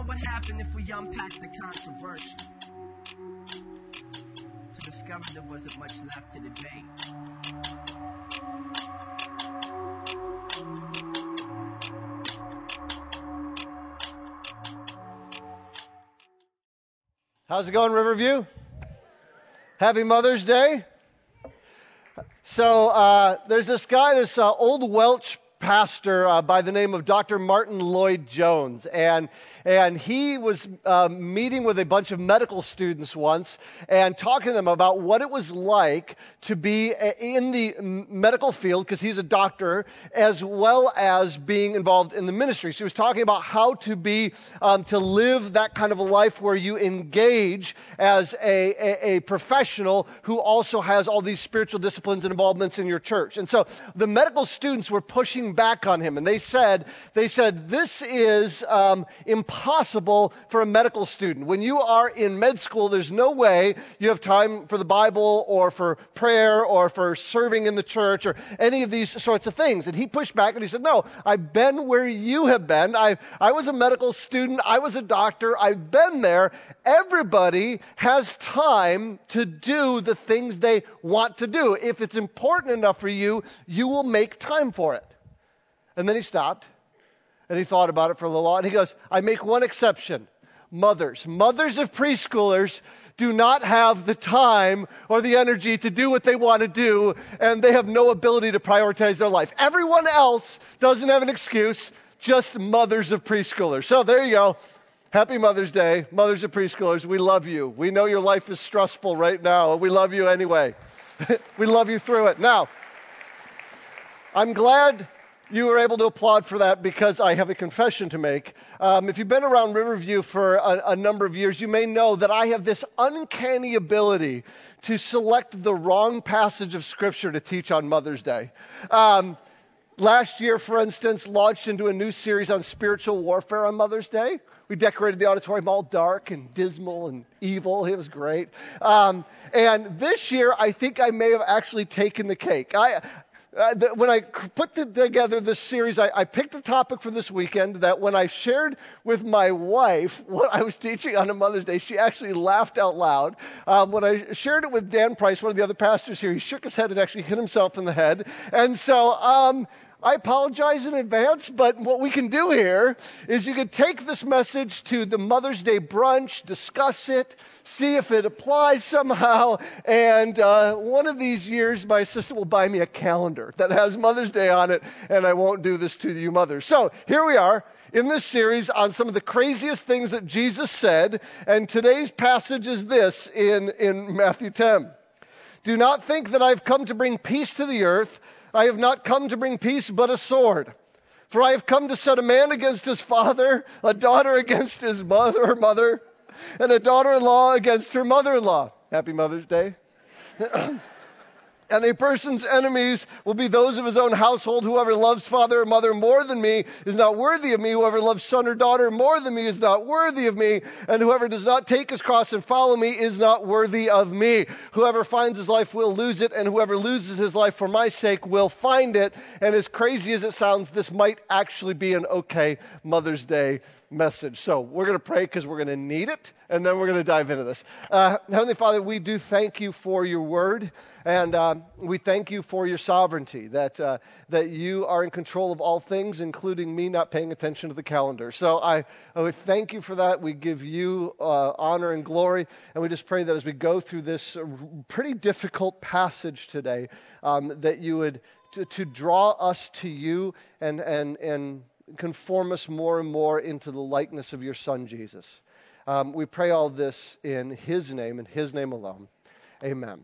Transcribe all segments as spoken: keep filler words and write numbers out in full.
would happen if we unpacked the controversial? To discover there wasn't much left to debate. How's it going, Riverview? Happy Mother's Day. So uh, there's this guy, this uh, old Welsh pastor uh, by the name of Doctor Martin Lloyd-Jones, and and he was uh, meeting with a bunch of medical students once and talking to them about what it was like to be in the medical field, because he's a doctor, as well as being involved in the ministry. So he was talking about how to be, um, to live that kind of a life where you engage as a, a, a professional who also has all these spiritual disciplines and involvements in your church. And so the medical students were pushing back on him, and they said, they said, this is um, impossible for a medical student. When you are in med school, there's no way you have time for the Bible or for prayer or for serving in the church or any of these sorts of things. And he pushed back and he said, no, I've been where you have been. I I was a medical student. I was a doctor. I've been there. Everybody has time to do the things they want to do. If it's important enough for you, you will make time for it. And then he stopped. And he thought about it for a little while, and he goes, I make one exception. Mothers. Mothers of preschoolers do not have the time or the energy to do what they want to do, and they have no ability to prioritize their life. Everyone else doesn't have an excuse, just mothers of preschoolers. So there you go. Happy Mother's Day, mothers of preschoolers. We love you. We know your life is stressful right now, and we love you anyway. We love you through it. Now, I'm glad you were able to applaud for that, because I have a confession to make. Um, if you've been around Riverview for a, a number of years, you may know that I have this uncanny ability to select the wrong passage of Scripture to teach on Mother's Day. Um, last year, for instance, launched into a new series on spiritual warfare on Mother's Day. We decorated the auditorium all dark and dismal and evil. It was great. Um, and this year, I think I may have actually taken the cake. I... Uh, the, when I put the, together this series, I, I picked a topic for this weekend that when I shared with my wife what I was teaching on a Mother's Day, she actually laughed out loud. Um, when I shared it with Dan Price, one of the other pastors here, he shook his head and actually hit himself in the head. And so um, I apologize in advance, but what we can do here is you could take this message to the Mother's Day brunch, discuss it, see if it applies somehow, and uh, one of these years my assistant will buy me a calendar that has Mother's Day on it, and I won't do this to you mothers. So here we are in this series on some of the craziest things that Jesus said, and today's passage is this in, in Matthew ten. Do not think that I've come to bring peace to the earth. I have not come to bring peace, but a sword. For I have come to set a man against his father, a daughter against his mother, her mother, and a daughter-in-law against her mother-in-law. Happy Mother's Day. And a person's enemies will be those of his own household. Whoever loves father or mother more than me is not worthy of me. Whoever loves son or daughter more than me is not worthy of me. And whoever does not take his cross and follow me is not worthy of me. Whoever finds his life will lose it, and whoever loses his life for my sake will find it. And as crazy as it sounds, this might actually be an okay Mother's Day message. So we're going to pray because we're going to need it, and then we're going to dive into this. Uh, Heavenly Father, we do thank you for your word, and uh, we thank you for your sovereignty, that uh, that you are in control of all things, including me not paying attention to the calendar. So I, I would thank you for that. We give you uh, honor and glory, and we just pray that as we go through this pretty difficult passage today, um, that you would to, to draw us to you and and and conform us more and more into the likeness of your Son, Jesus. Um, we pray all this in his name and his name alone. Amen.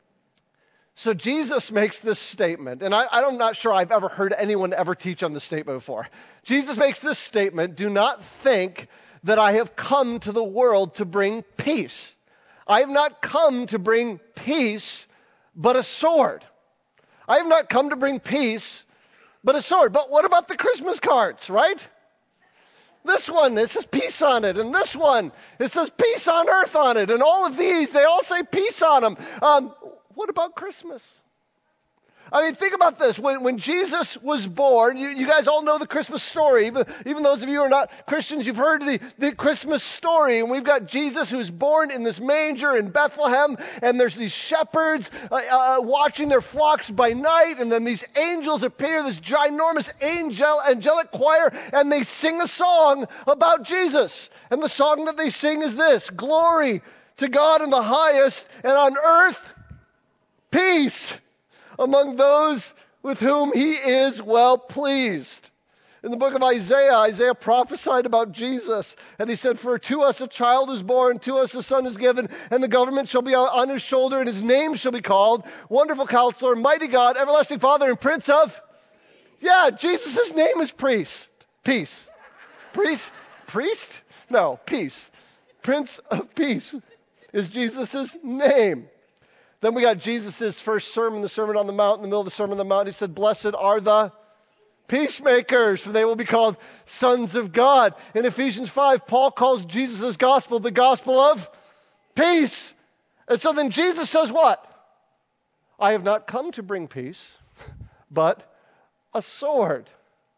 So Jesus makes this statement, and I, I'm not sure I've ever heard anyone ever teach on this statement before. Jesus makes this statement, do not think that I have come to the world to bring peace. I have not come to bring peace, but a sword. I have not come to bring peace, but a sword. But what about the Christmas cards, right? This one, it says peace on it. And this one, it says peace on earth on it. And all of these, they all say peace on them. Um, what about Christmas? I mean, think about this. When, when Jesus was born, you, you guys all know the Christmas story. Even, even those of you who are not Christians, you've heard the, the Christmas story. And we've got Jesus who's born in this manger in Bethlehem. And there's these shepherds uh, uh, watching their flocks by night. And then these angels appear, this ginormous angel, angelic choir. And they sing a song about Jesus. And the song that they sing is this: glory to God in the highest, and on earth, peace among those with whom he is well pleased. In the book of Isaiah, Isaiah prophesied about Jesus, and he said, for to us a child is born, to us a son is given, and the government shall be on his shoulder, and his name shall be called Wonderful Counselor, Mighty God, Everlasting Father, and Prince of... Yeah, Jesus' name is priest. Peace. Priest? Priest? No, peace. Prince of Peace is Jesus' name. Then we got Jesus' first sermon, the Sermon on the Mount. In the middle of the Sermon on the Mount, he said, blessed are the peacemakers, for they will be called sons of God. In Ephesians five, Paul calls Jesus' gospel the gospel of peace. And so then Jesus says what? I have not come to bring peace, but a sword.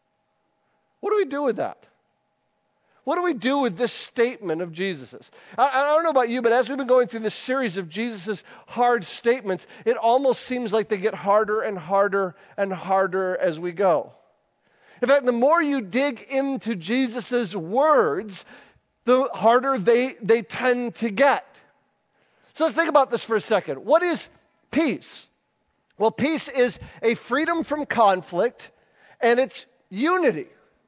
What do we do with that? What do we do with this statement of Jesus's? I, I don't know about you, but as we've been going through this series of Jesus's hard statements, it almost seems like they get harder and harder and harder as we go. In fact, the more you dig into Jesus's words, the harder they, they tend to get. So let's think about this for a second. What is peace? Well, peace is a freedom from conflict, and it's unity.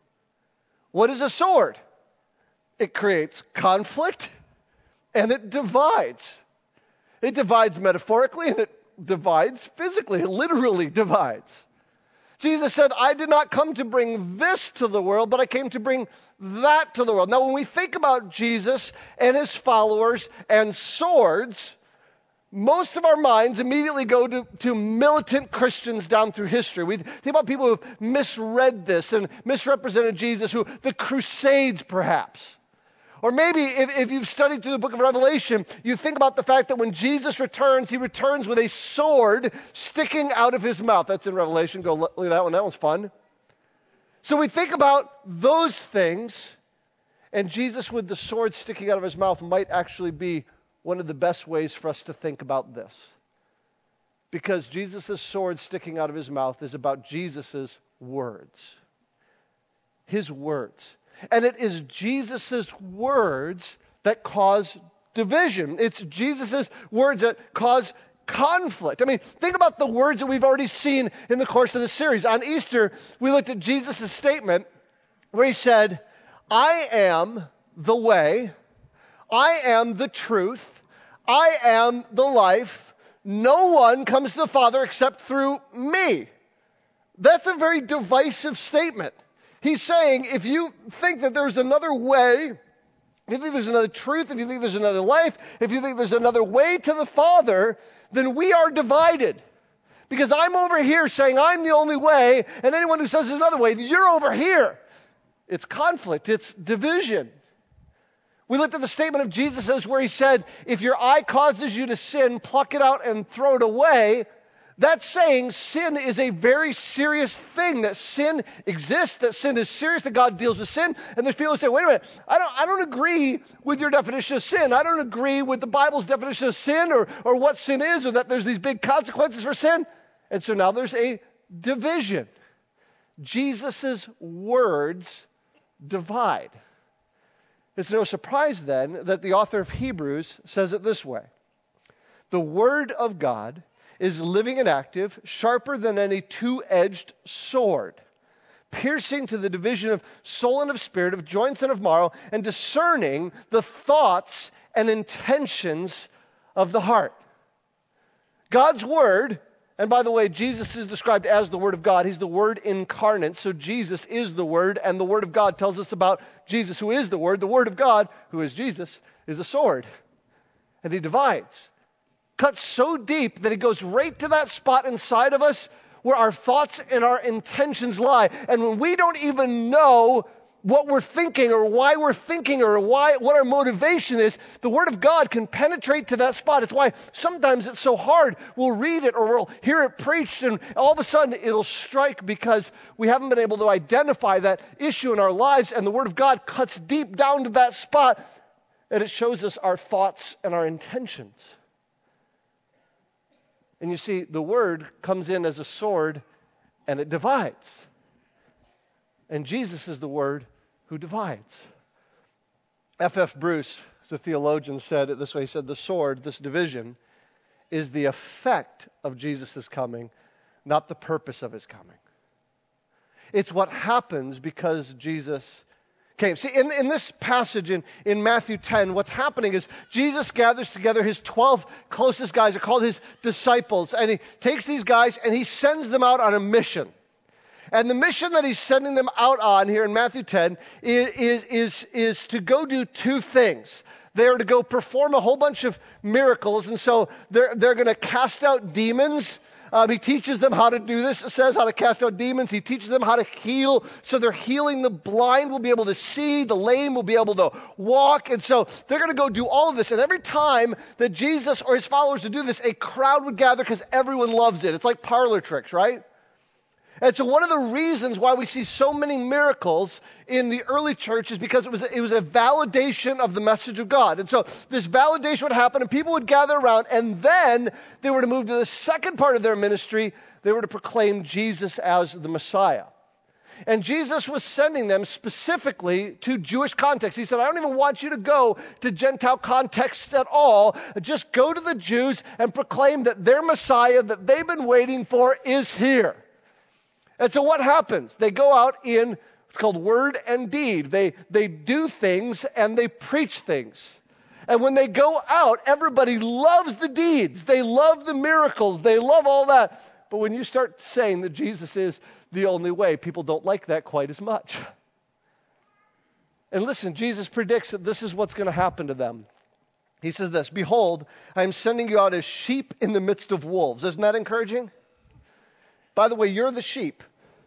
What is a sword? It creates conflict, and it divides. It divides metaphorically, and it divides physically. It literally divides. Jesus said, I did not come to bring this to the world, but I came to bring that to the world. Now, when we think about Jesus and his followers and swords, most of our minds immediately go to, to militant Christians down through history. We think about people who've misread this and misrepresented Jesus, who the Crusades perhaps. Or maybe if, if you've studied through the book of Revelation, you think about the fact that when Jesus returns, he returns with a sword sticking out of his mouth. That's in Revelation. Go look at that one. That one's fun. So we think about those things, and Jesus with the sword sticking out of his mouth might actually be one of the best ways for us to think about this. Because Jesus' sword sticking out of his mouth is about Jesus' words. His words. And it is Jesus' words that cause division. It's Jesus' words that cause conflict. I mean, think about the words that we've already seen in the course of the series. On Easter, we looked at Jesus' statement where he said, I am the way, I am the truth, I am the life. No one comes to the Father except through me. That's a very divisive statement. He's saying, if you think that there's another way, if you think there's another truth, if you think there's another life, if you think there's another way to the Father, then we are divided. Because I'm over here saying I'm the only way, and anyone who says there's another way, you're over here. It's conflict. It's division. We looked at the statement of Jesus where he said, if your eye causes you to sin, pluck it out and throw it away. That's saying sin is a very serious thing, that sin exists, that sin is serious, that God deals with sin. And there's people who say, wait a minute, I don't, I don't agree with your definition of sin. I don't agree with the Bible's definition of sin or, or what sin is, or that there's these big consequences for sin. And so now there's a division. Jesus' words divide. It's no surprise then that the author of Hebrews says it this way. The word of God is living and active, sharper than any two-edged sword, piercing to the division of soul and of spirit, of joints and of marrow, and discerning the thoughts and intentions of the heart. God's word, and by the way, Jesus is described as the Word of God. He's the Word incarnate, so Jesus is the Word, and the Word of God tells us about Jesus, who is the Word. The Word of God, who is Jesus, is a sword, and he divides. Cuts so deep that it goes right to that spot inside of us where our thoughts and our intentions lie. And when we don't even know what we're thinking or why we're thinking or why what our motivation is, the Word of God can penetrate to that spot. It's why sometimes it's so hard. We'll read it or we'll hear it preached and all of a sudden it'll strike because we haven't been able to identify that issue in our lives, and the Word of God cuts deep down to that spot and it shows us our thoughts and our intentions. And you see, the Word comes in as a sword and it divides. And Jesus is the Word who divides. F F Bruce, the theologian, said it this way. He said, the sword, this division, is the effect of Jesus' coming, not the purpose of his coming. It's what happens because Jesus came. See, in, in this passage in, in Matthew ten, what's happening is Jesus gathers together his twelve closest guys, are called his disciples, and he takes these guys and he sends them out on a mission. And the mission that he's sending them out on here in Matthew ten is, is, is, is to go do two things. They are to go perform a whole bunch of miracles, and so they're, they're going to cast out demons. Um, he teaches them how to do this. It says how to cast out demons. He teaches them how to heal. So they're healing. The blind will be able to see. The lame will be able to walk. And so they're going to go do all of this. And every time that Jesus or his followers would do this, a crowd would gather because everyone loves it. It's like parlor tricks, right? And so one of the reasons why we see so many miracles in the early church is because it was, it was a validation of the message of God. And so this validation would happen and people would gather around, and then they were to move to the second part of their ministry. They were to proclaim Jesus as the Messiah. And Jesus was sending them specifically to Jewish context. He said, I don't even want you to go to Gentile contexts at all. Just go to the Jews and proclaim that their Messiah that they've been waiting for is here. And so what happens? They go out in what's called word and deed. They, they do things and they preach things. And when they go out, everybody loves the deeds. They love the miracles. They love all that. But when you start saying that Jesus is the only way, people don't like that quite as much. And listen, Jesus predicts that this is what's going to happen to them. He says this, behold, I am sending you out as sheep in the midst of wolves. Isn't that encouraging? By the way, you're the sheep.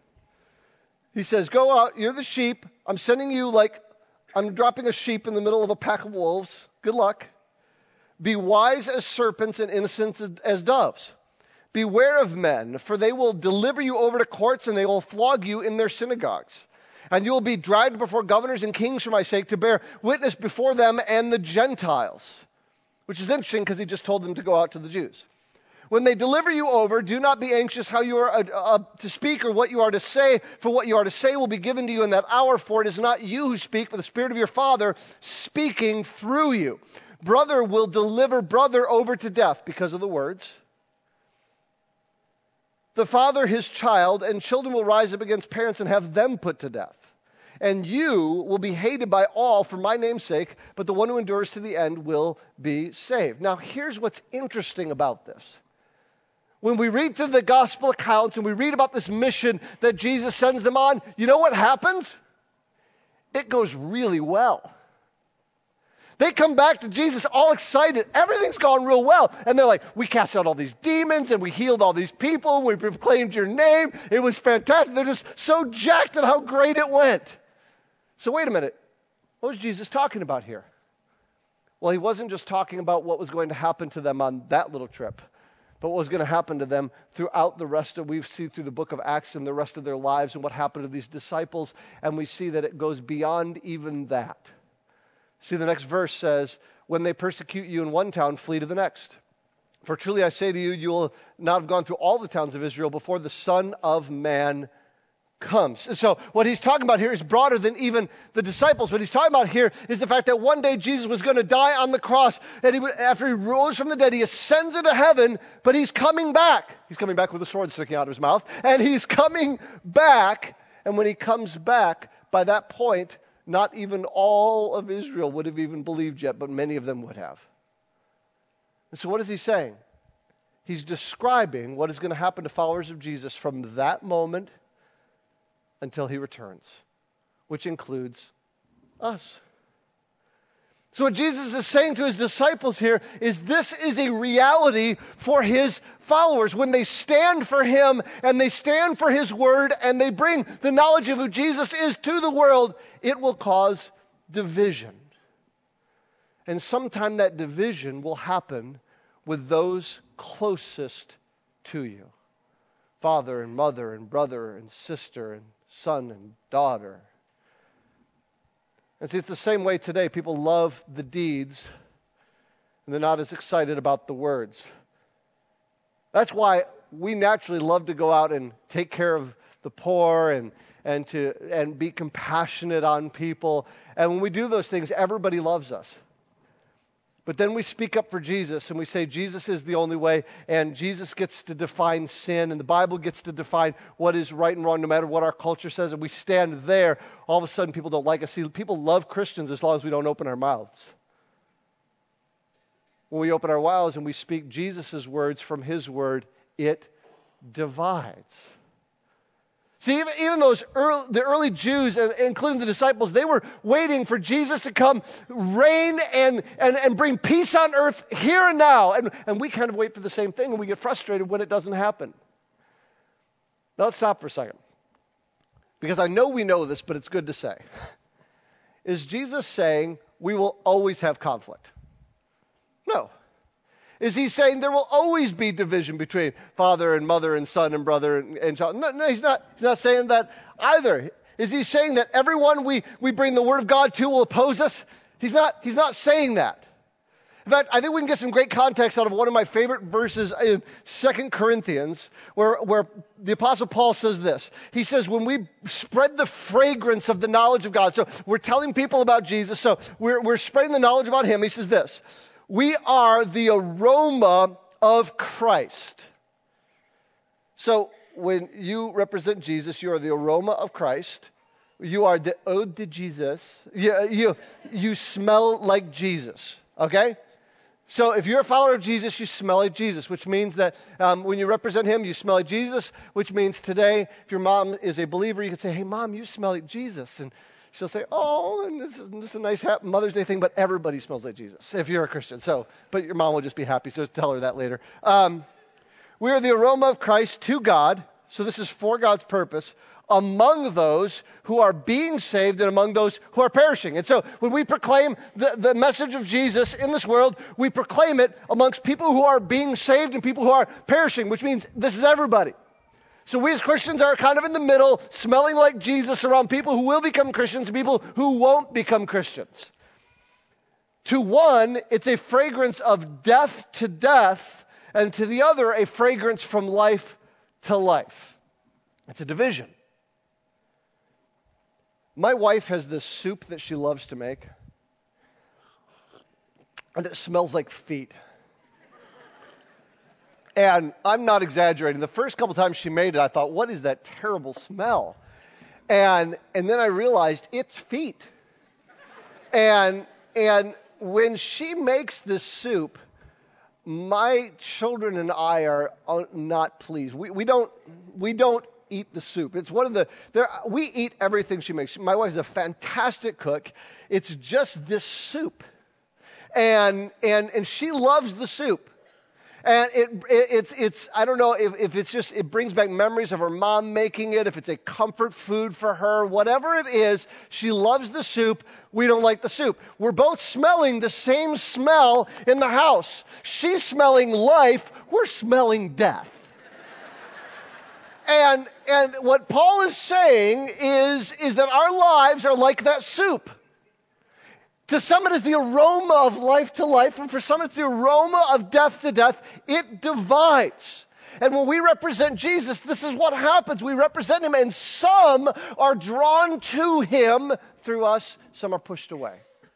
He says, go out, you're the sheep. I'm sending you like, I'm dropping a sheep in the middle of a pack of wolves. Good luck. Be wise as serpents and innocent as, as doves. Beware of men, for they will deliver you over to courts and they will flog you in their synagogues. And you will be dragged before governors and kings for my sake to bear witness before them and the Gentiles. Which is interesting because he just told them to go out to the Jews. When they deliver you over, do not be anxious how you are uh, uh, to speak or what you are to say, for what you are to say will be given to you in that hour, for it is not you who speak, but the Spirit of your Father speaking through you. Brother will deliver brother over to death because of the words. The father his child, and children will rise up against parents and have them put to death. And you will be hated by all for my name's sake, but the one who endures to the end will be saved. Now, here's what's interesting about this. When we read through the gospel accounts and we read about this mission that Jesus sends them on, you know what happens? It goes really well. They come back to Jesus all excited. Everything's gone real well. And they're like, we cast out all these demons and we healed all these people. We proclaimed your name. It was fantastic. They're just so jacked at how great it went. So wait a minute. What was Jesus talking about here? Well, he wasn't just talking about what was going to happen to them on that little trip, but what was going to happen to them throughout the rest of, we see through the book of Acts and the rest of their lives and what happened to these disciples, and we see that it goes beyond even that. See, the next verse says, when they persecute you in one town, flee to the next. For truly I say to you, you will not have gone through all the towns of Israel before the Son of Man comes. And so what he's talking about here is broader than even the disciples. What he's talking about here is the fact that one day Jesus was going to die on the cross, and he, after he rose from the dead, he ascends into heaven, but he's coming back. He's coming back with a sword sticking out of his mouth, and he's coming back, and when he comes back, by that point, not even all of Israel would have even believed yet, but many of them would have. And so what is he saying? He's describing what is going to happen to followers of Jesus from that moment until he returns, which includes us. So what Jesus is saying to his disciples here is this is a reality for his followers. When they stand for him and they stand for his word and they bring the knowledge of who Jesus is to the world, it will cause division. And sometime that division will happen with those closest to you. Father and mother and brother and sister and son and daughter. And see, it's the same way today. People love the deeds, and they're not as excited about the words. That's why we naturally love to go out and take care of the poor and, and, to, and be compassionate on people. And when we do those things, everybody loves us. But then we speak up for Jesus and we say Jesus is the only way, and Jesus gets to define sin, and the Bible gets to define what is right and wrong no matter what our culture says, and we stand there. All of a sudden people don't like us. See, people love Christians as long as we don't open our mouths. When we open our mouths and we speak Jesus' words from his word, it divides. See, even, even those early, the early Jews, including the disciples, they were waiting for Jesus to come reign and, and, and bring peace on earth here and now. And, and we kind of wait for the same thing, and we get frustrated when it doesn't happen. Now let's stop for a second. Because I know we know this, but it's good to say. Is Jesus saying we will always have conflict? No. Is he saying there will always be division between father and mother and son and brother and, and child? No, no, he's not. He's not saying that either. Is he saying that everyone we, we bring the word of God to will oppose us? He's not, he's not saying that. In fact, I think we can get some great context out of one of my favorite verses in Second Corinthians, where, where the Apostle Paul says this. He says, when we spread the fragrance of the knowledge of God, so we're telling people about Jesus, so we're, we're spreading the knowledge about him, he says this. We are the aroma of Christ. So when you represent Jesus, you are the aroma of Christ. You are the ode de Jesus. You, you, you smell like Jesus, okay? So if you're a follower of Jesus, you smell like Jesus, which means that um, when you represent him, you smell like Jesus, which means today, if your mom is a believer, you can say, hey, Mom, you smell like Jesus. And she'll say, oh, and this is, this is a nice Mother's Day thing, but everybody smells like Jesus if you're a Christian. So, but your mom will just be happy, so tell her that later. Um, we are the aroma of Christ to God, so this is for God's purpose, among those who are being saved and among those who are perishing. And so when we proclaim the, the message of Jesus in this world, we proclaim it amongst people who are being saved and people who are perishing, which means this is everybody. So we as Christians are kind of in the middle, smelling like Jesus around people who will become Christians and people who won't become Christians. To one, it's a fragrance of death to death, and to the other, a fragrance from life to life. It's a division. My wife has this soup that she loves to make, and it smells like feet. And I'm not exaggerating. The first couple times she made it, I thought, what is that terrible smell? And and then I realized it's feet. And and when she makes this soup, my children and I are not pleased. We we don't we don't eat the soup. It's one of the there we eat everything she makes. My wife is a fantastic cook. It's just this soup. And and and she loves the soup. And it, it, it's, it's, I don't know if, if it's just, it brings back memories of her mom making it, if it's a comfort food for her, whatever it is, she loves the soup, we don't like the soup. We're both smelling the same smell in the house. She's smelling life, we're smelling death. and, and what Paul is saying is, is that our lives are like that soup. To some, it is the aroma of life to life, and for some, it's the aroma of death to death. It divides. And when we represent Jesus, this is what happens. We represent him, and some are drawn to him through us, some are pushed away.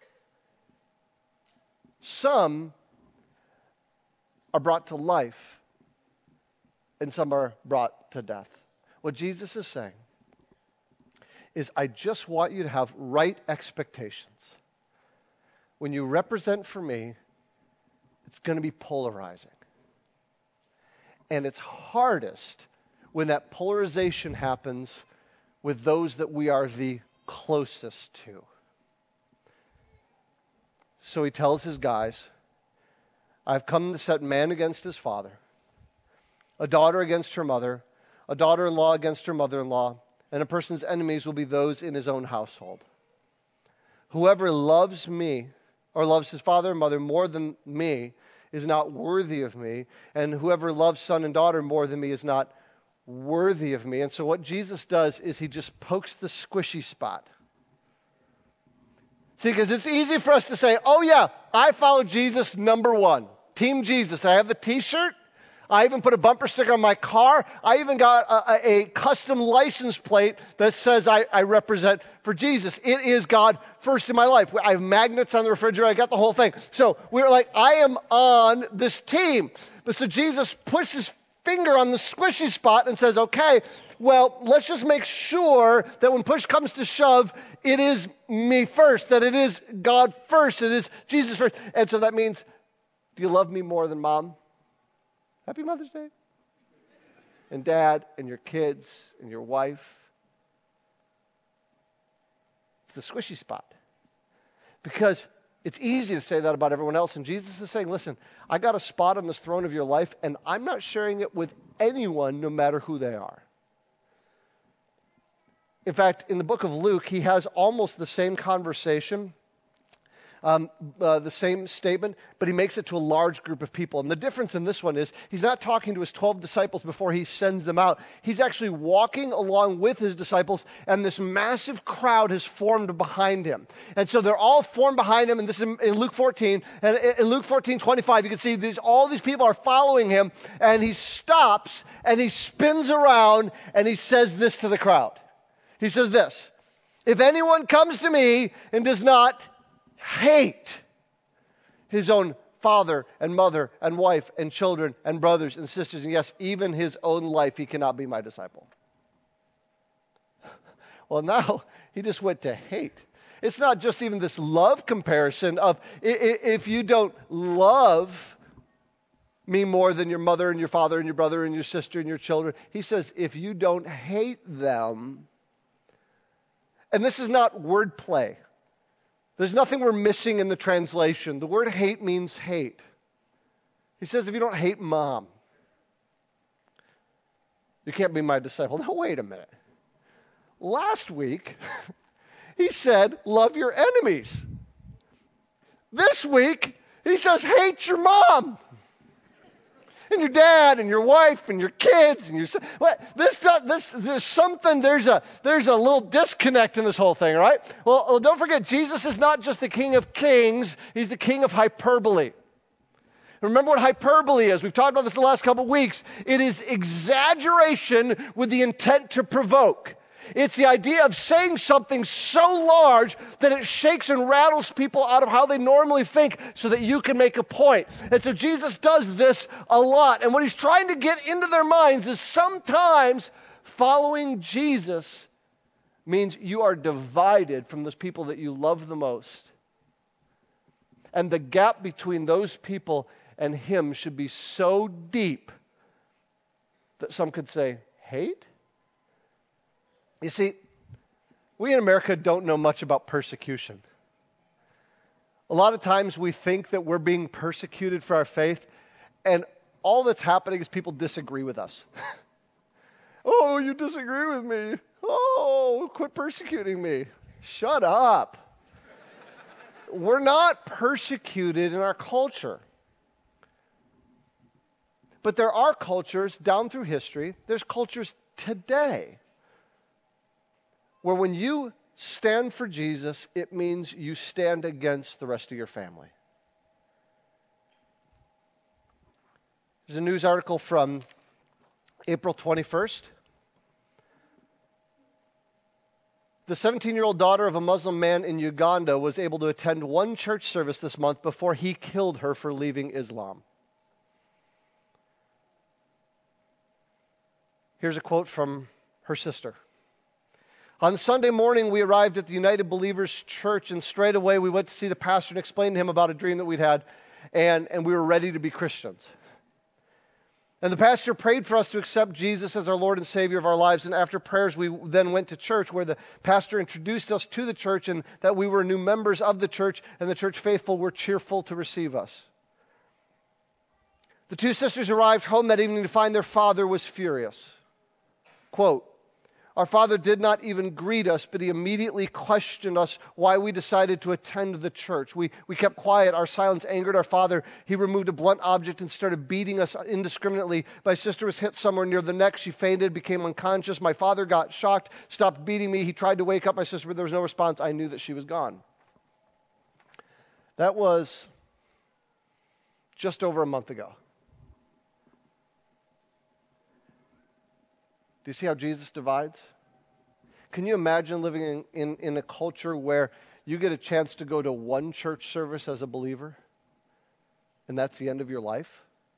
Some are brought to life, and some are brought to death. What Jesus is saying is, I just want you to have right expectations. When you represent for me, it's going to be polarizing. And it's hardest when that polarization happens with those that we are the closest to. So he tells his guys, I've come to set man against his father, a daughter against her mother, a daughter-in-law against her mother-in-law, and a person's enemies will be those in his own household. Whoever loves me or loves his father and mother more than me is not worthy of me, and whoever loves son and daughter more than me is not worthy of me. And so what Jesus does is he just pokes the squishy spot. See, because it's easy for us to say, oh yeah, I follow Jesus number one. Team Jesus. I have the t-shirt. I even put a bumper sticker on my car. I even got a, a, a custom license plate that says I, I represent for Jesus. It is God first in my life. I have magnets on the refrigerator. I got the whole thing. So we're like, I am on this team. But so Jesus pushes his finger on the squishy spot and says, okay, well, let's just make sure that when push comes to shove, it is me first, that it is God first, it is Jesus first. And so that means, do you love me more than mom? Happy Mother's Day. And dad, and your kids, and your wife. It's the squishy spot. Because it's easy to say that about everyone else. And Jesus is saying, listen, I got a spot on this throne of your life, and I'm not sharing it with anyone, no matter who they are. In fact, in the book of Luke, he has almost the same conversation, um, uh, the same statement, but he makes it to a large group of people. And the difference in this one is he's not talking to his twelve disciples before he sends them out. He's actually walking along with his disciples, and this massive crowd has formed behind him. And so they're all formed behind him, and this is in, in Luke fourteen. And in Luke fourteen twenty-five, you can see these, all these people are following him, and he stops, and he spins around, and he says this to the crowd. He says this, if anyone comes to me and does not hate his own father and mother and wife and children and brothers and sisters, and yes, even his own life, he cannot be my disciple. Well, now he just went to hate. It's not just even this love comparison of if you don't love me more than your mother and your father and your brother and your sister and your children. He says, if you don't hate them, and this is not wordplay. There's nothing we're missing in the translation. The word hate means hate. He says, if you don't hate mom, you can't be my disciple. Now, wait a minute. Last week, he said, love your enemies. This week, he says, hate your mom. And your dad, and your wife, and your kids, and your son. This, this, there's something, there's a, there's a little disconnect in this whole thing, right? Well, well, don't forget, Jesus is not just the King of Kings, he's the King of hyperbole. Remember what hyperbole is. We've talked about this the last couple of weeks. It is exaggeration with the intent to provoke. It's the idea of saying something so large that it shakes and rattles people out of how they normally think so that you can make a point. And so Jesus does this a lot. And what he's trying to get into their minds is sometimes following Jesus means you are divided from those people that you love the most. And the gap between those people and him should be so deep that some could say, hate? You see, we in America don't know much about persecution. A lot of times we think that we're being persecuted for our faith, and all that's happening is people disagree with us. Oh, you disagree with me. Oh, quit persecuting me. Shut up. We're not persecuted in our culture. But there are cultures down through history, there's cultures today, where when you stand for Jesus, it means you stand against the rest of your family. There's a news article from April twenty-first. The seventeen-year-old daughter of a Muslim man in Uganda was able to attend one church service this month before he killed her for leaving Islam. Here's a quote from her sister. On Sunday morning, we arrived at the United Believers Church, and straight away we went to see the pastor and explained to him about a dream that we'd had, and, and we were ready to be Christians. And the pastor prayed for us to accept Jesus as our Lord and Savior of our lives. And after prayers, we then went to church where the pastor introduced us to the church and that we were new members of the church, and the church faithful were cheerful to receive us. The two sisters arrived home that evening to find their father was furious. Quote, "Our father did not even greet us, but he immediately questioned us why we decided to attend the church. We, we kept quiet. Our silence angered our father. He removed a blunt object and started beating us indiscriminately. My sister was hit somewhere near the neck. She fainted, became unconscious. My father got shocked, stopped beating me. He tried to wake up my sister, but there was no response. I knew that she was gone." That was just over a month ago. Do you see how Jesus divides? Can you imagine living in, in, in a culture where you get a chance to go to one church service as a believer, and that's the end of your life?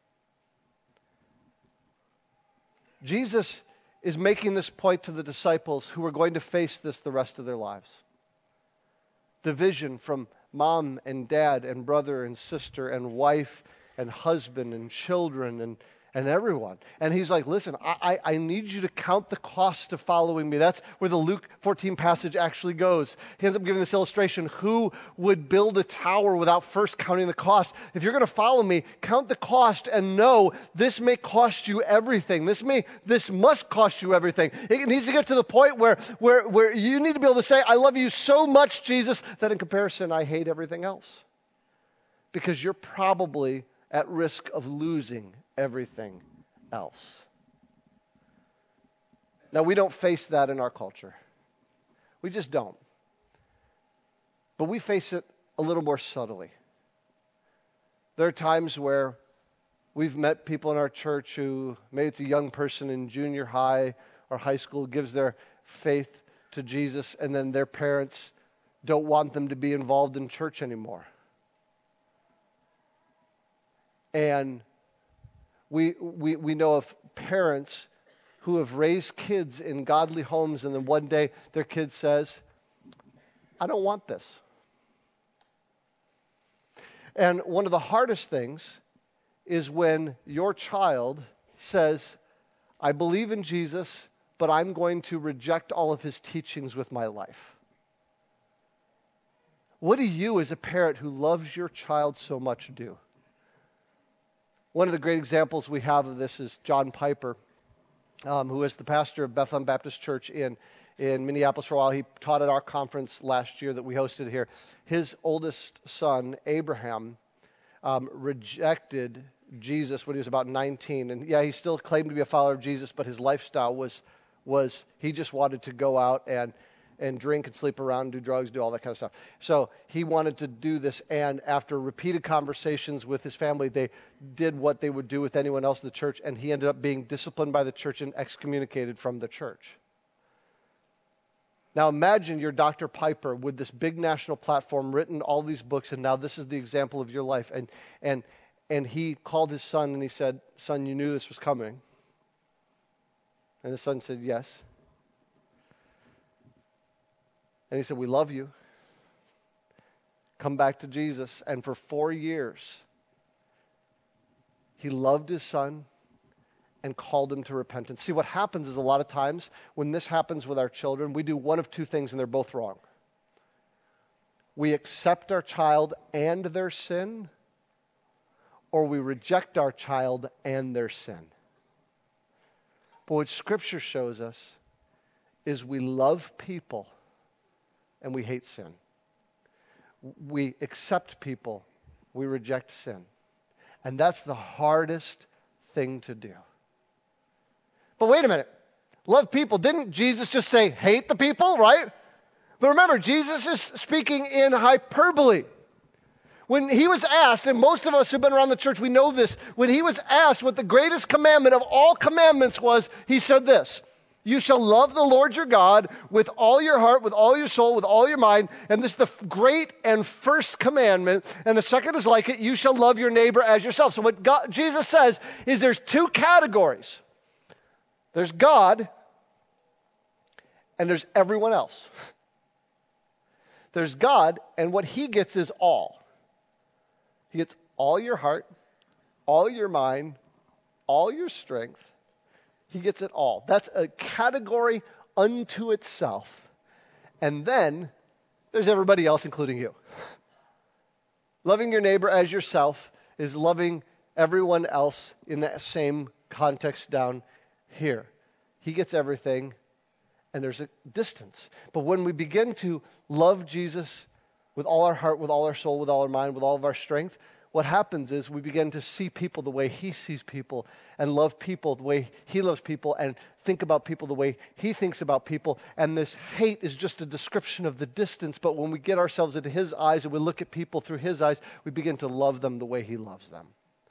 Jesus is making this point to the disciples who are going to face this the rest of their lives. Division from mom and dad and brother and sister and wife and husband and children and And everyone. And he's like, listen, I, I need you to count the cost of following me. That's where the Luke fourteen passage actually goes. He ends up giving this illustration. Who would build a tower without first counting the cost? If you're going to follow me, count the cost and know this may cost you everything. This may, this must cost you everything. It needs to get to the point where, where, where you need to be able to say, I love you so much, Jesus, that in comparison, I hate everything else. Because you're probably at risk of losing everything else. Now, we don't face that in our culture. We just don't. But we face it a little more subtly. There are times where we've met people in our church who, maybe it's a young person in junior high or high school, gives their faith to Jesus, and then their parents don't want them to be involved in church anymore. And We, we, we know of parents who have raised kids in godly homes, and then one day their kid says, I don't want this. And one of the hardest things is when your child says, I believe in Jesus, but I'm going to reject all of his teachings with my life. What do you, as a parent who loves your child so much, do? One of the great examples we have of this is John Piper, um, who is the pastor of Bethlehem Baptist Church in, in Minneapolis for a while. He taught at our conference last year that we hosted here. His oldest son, Abraham, um, rejected Jesus when he was about nineteen. And yeah, he still claimed to be a follower of Jesus, but his lifestyle was, was he just wanted to go out and and drink and sleep around, do drugs, do all that kind of stuff. So he wanted to do this, and after repeated conversations with his family, they did what they would do with anyone else in the church, and he ended up being disciplined by the church and excommunicated from the church. Now imagine you're Doctor Piper with this big national platform, written all these books, and now this is the example of your life. And, and, and he called his son and he said, son, you knew this was coming. And his son said, yes. And he said, we love you. Come back to Jesus. And for four years, he loved his son and called him to repentance. See, what happens is a lot of times when this happens with our children, we do one of two things and they're both wrong. We accept our child and their sin, or we reject our child and their sin. But what Scripture shows us is we love people and we hate sin. We accept people, we reject sin. And that's the hardest thing to do. But wait a minute. Love people. Didn't Jesus just say hate the people, right? But remember, Jesus is speaking in hyperbole. When he was asked, and most of us who've been around the church, we know this. When he was asked what the greatest commandment of all commandments was, he said this: you shall love the Lord your God with all your heart, with all your soul, with all your mind. And this is the great and first commandment. And the second is like it: you shall love your neighbor as yourself. So what God, Jesus says is there's two categories. There's God and there's everyone else. There's God, and what he gets is all. He gets all your heart, all your mind, all your strength. He gets it all. That's a category unto itself. And then there's everybody else, including you. Loving your neighbor as yourself is loving everyone else in that same context down here. He gets everything, and there's a distance. But when we begin to love Jesus with all our heart, with all our soul, with all our mind, with all of our strength, what happens is we begin to see people the way he sees people and love people the way he loves people and think about people the way he thinks about people. And this hate is just a description of the distance. But when we get ourselves into his eyes and we look at people through his eyes, we begin to love them the way he loves them.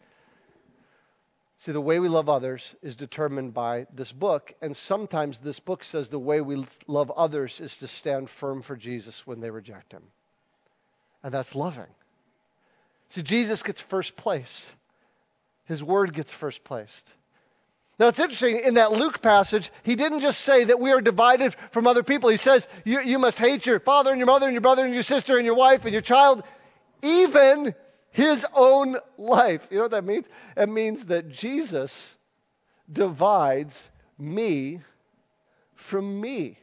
See, the way we love others is determined by this book. And sometimes this book says the way we love others is to stand firm for Jesus when they reject him. And that's loving. See, Jesus gets first place. His word gets first placed. Now, it's interesting, in that Luke passage, he didn't just say that we are divided from other people. He says, you, you must hate your father and your mother and your brother and your sister and your wife and your child, even his own life. You know what that means? It means that Jesus divides me from me.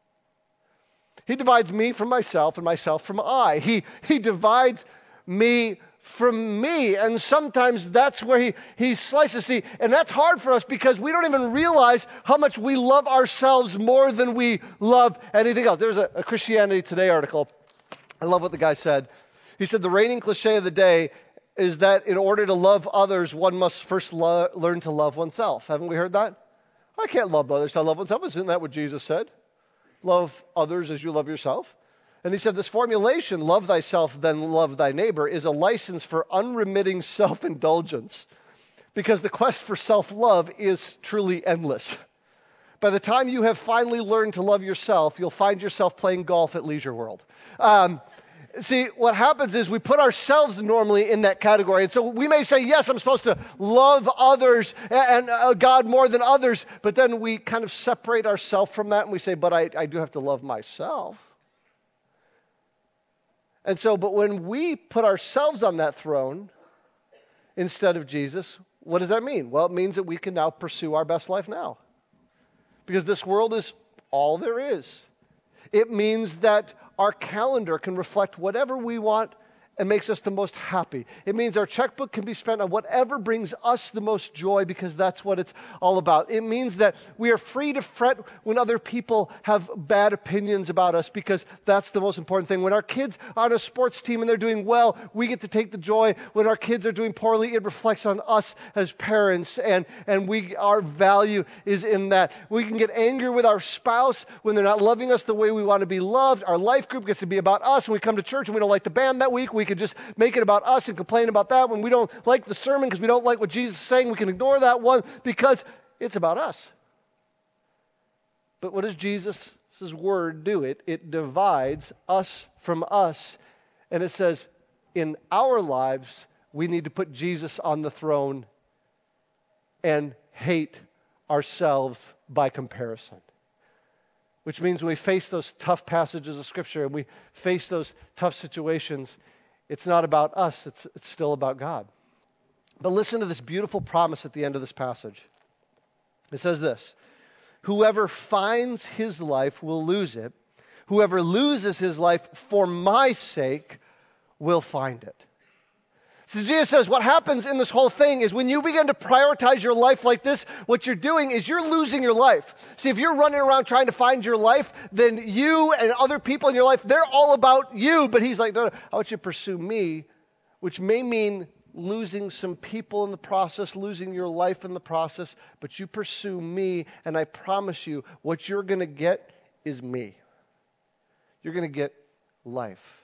He divides me from myself and myself from I. He, he divides me from me. And sometimes that's where he, he slices. See, and that's hard for us because we don't even realize how much we love ourselves more than we love anything else. There's a, a Christianity Today article. I love what the guy said. He said, the reigning cliche of the day is that in order to love others, one must first lo- learn to love oneself. Haven't we heard that? I can't love others till I love oneself. Isn't that what Jesus said? Love others as you love yourself. And he said this formulation, love thyself, then love thy neighbor, is a license for unremitting self-indulgence because the quest for self-love is truly endless. By the time you have finally learned to love yourself, you'll find yourself playing golf at Leisure World. Um, see, what happens is we put ourselves normally in that category. And so we may say, yes, I'm supposed to love others and uh, God more than others, but then we kind of separate ourselves from that and we say, but I, I do have to love myself. And so, but when we put ourselves on that throne instead of Jesus, what does that mean? Well, it means that we can now pursue our best life now. Because this world is all there is. It means that our calendar can reflect whatever we want and makes us the most happy. It means our checkbook can be spent on whatever brings us the most joy because that's what it's all about. It means that we are free to fret when other people have bad opinions about us because that's the most important thing. When our kids are on a sports team and they're doing well, we get to take the joy. When our kids are doing poorly, it reflects on us as parents and, and we our value is in that. We can get angry with our spouse when they're not loving us the way we want to be loved. Our life group gets to be about us. When we come to church and we don't like the band that week, we can just make it about us and complain about that. When we don't like the sermon because we don't like what Jesus is saying, we can ignore that one because it's about us. But what does Jesus' word do? It, it divides us from us. And it says, in our lives, we need to put Jesus on the throne and hate ourselves by comparison. Which means when we face those tough passages of Scripture and we face those tough situations, it's not about us, it's, it's still about God. But listen to this beautiful promise at the end of this passage. It says this, whoever finds his life will lose it. Whoever loses his life for my sake will find it. So Jesus says what happens in this whole thing is when you begin to prioritize your life like this, what you're doing is you're losing your life. See, if you're running around trying to find your life, then you and other people in your life, they're all about you. But he's like, no, no, I want you to pursue me, which may mean losing some people in the process, losing your life in the process, but you pursue me, and I promise you, what you're going to get is me. You're going to get life.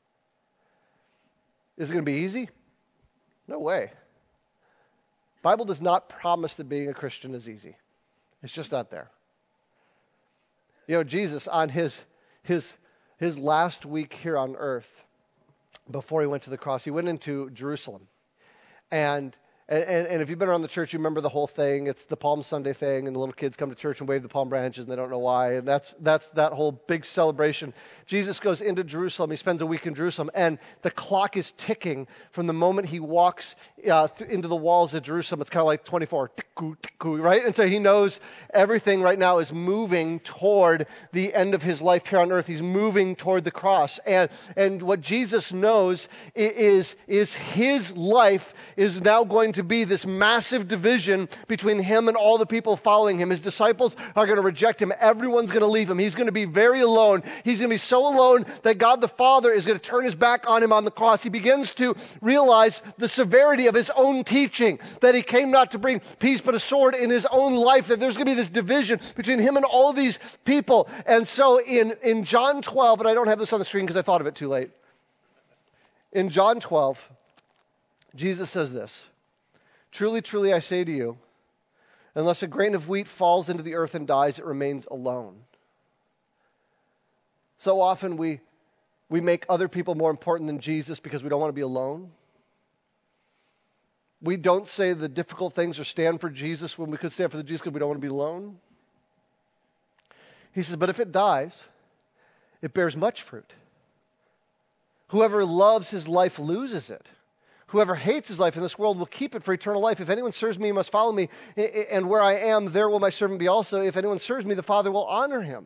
Is it going to be easy? No way. The Bible does not promise that being a Christian is easy. It's just not there. You know, Jesus, on his, his, his last week here on earth, before he went to the cross, he went into Jerusalem. And And, and, and if you've been around the church, you remember the whole thing. It's the Palm Sunday thing, and the little kids come to church and wave the palm branches, and they don't know why. And that's, that's that whole big celebration. Jesus goes into Jerusalem. He spends a week in Jerusalem, and the clock is ticking from the moment he walks uh, th- into the walls of Jerusalem. It's kind of like twenty-four, right? And so he knows everything right now is moving toward the end of his life here on earth. He's moving toward the cross. And, and what Jesus knows is, is his life is now going to be this massive division between him and all the people following him. His disciples are going to reject him. Everyone's going to leave him. He's going to be very alone. He's going to be so alone that God the Father is going to turn his back on him on the cross. He begins to realize the severity of his own teaching, that he came not to bring peace but a sword in his own life, that there's going to be this division between him and all these people. And so in, in John twelve, and I don't have this on the screen because I thought of it too late. In John twelve, Jesus says this, "Truly, truly, I say to you, unless a grain of wheat falls into the earth and dies, it remains alone." So often we, we make other people more important than Jesus because we don't want to be alone. We don't say the difficult things or stand for Jesus when we could stand for the Jesus because we don't want to be alone. He says, but if it dies, it bears much fruit. Whoever loves his life loses it. Whoever hates his life in this world will keep it for eternal life. If anyone serves me, he must follow me. And where I am, there will my servant be also. If anyone serves me, the Father will honor him.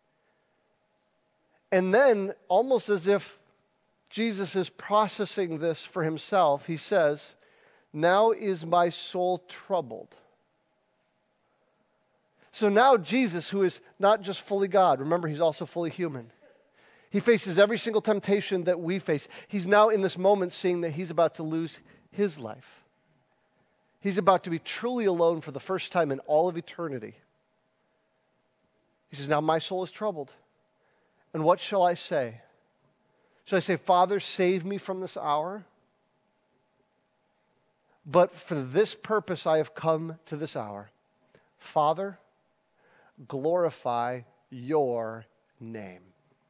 And then, almost as if Jesus is processing this for himself, he says, now is my soul troubled. So now Jesus, who is not just fully God, remember he's also fully human. He faces every single temptation that we face. He's now in this moment seeing that he's about to lose his life. He's about to be truly alone for the first time in all of eternity. He says, now my soul is troubled. And what shall I say? Shall I say, Father, save me from this hour? But for this purpose I have come to this hour. Father, glorify your name.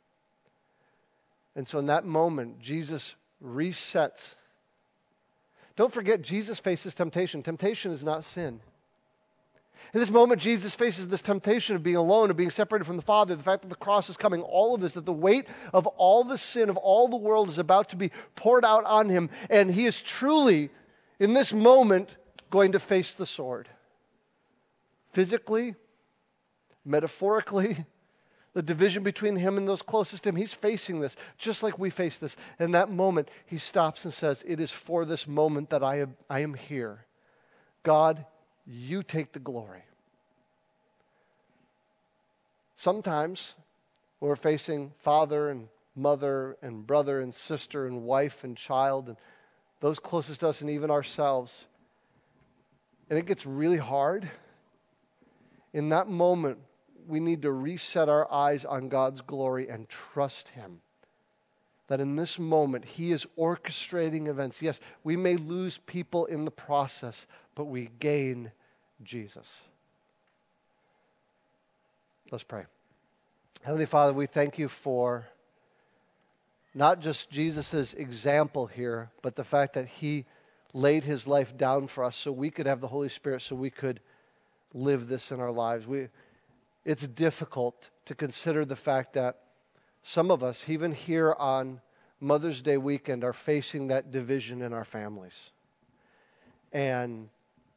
And so in that moment, Jesus resets. Don't forget, Jesus faces temptation. Temptation is not sin. In this moment, Jesus faces this temptation of being alone, of being separated from the Father, the fact that the cross is coming, all of this, that the weight of all the sin of all the world is about to be poured out on him. And he is truly, in this moment, going to face the sword. Physically, metaphorically, the division between him and those closest to him, he's facing this, just like we face this. In that moment, he stops and says, it is for this moment that I am, I am here. God, you take the glory. Sometimes we're facing father and mother and brother and sister and wife and child and those closest to us and even ourselves. And it gets really hard. In that moment, we need to reset our eyes on God's glory and trust him. That in this moment, he is orchestrating events. Yes, we may lose people in the process, but we gain Jesus. Let's pray. Heavenly Father, we thank you for not just Jesus' example here, but the fact that he laid his life down for us so we could have the Holy Spirit, so we could live this in our lives. We, it's difficult to consider the fact that some of us, even here on Mother's Day weekend, are facing that division in our families. And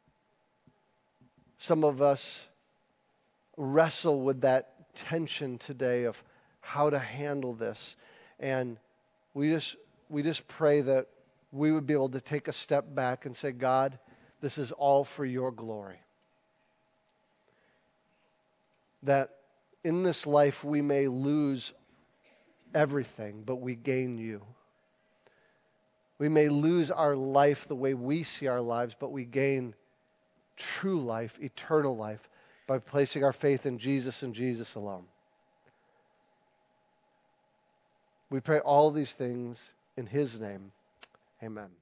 some of us wrestle with that tension today of how to handle this. And we just we just pray that we would be able to take a step back and say, God, this is all for your glory. That in this life we may lose everything, but we gain you. We may lose our life the way we see our lives, but we gain true life, eternal life, by placing our faith in Jesus and Jesus alone. We pray all these things in his name. Amen.